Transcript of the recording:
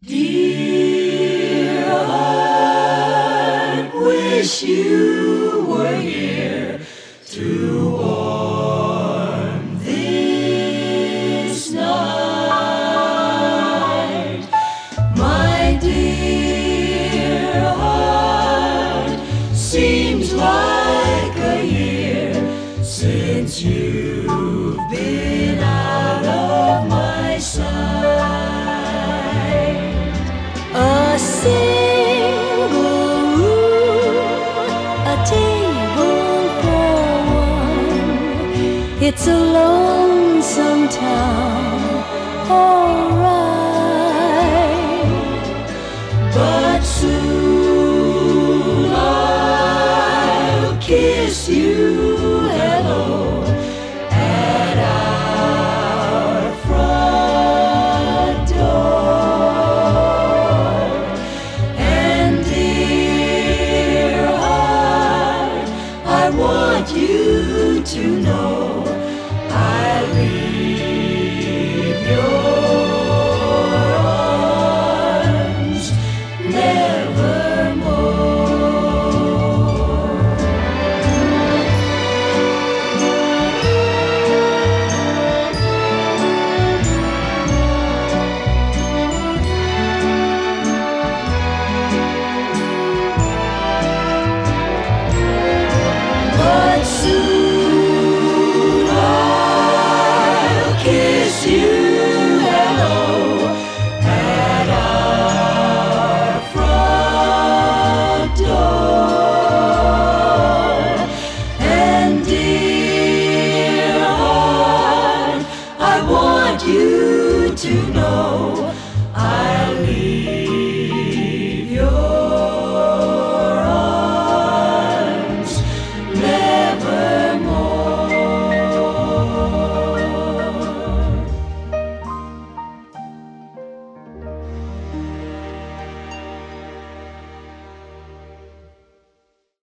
Dear heart, wish you were here to warm this night. My dear heart, seems like a year since you've been out of my sight. A single room, a table for one. It's a lonesome town, alright. But soon I'll kiss you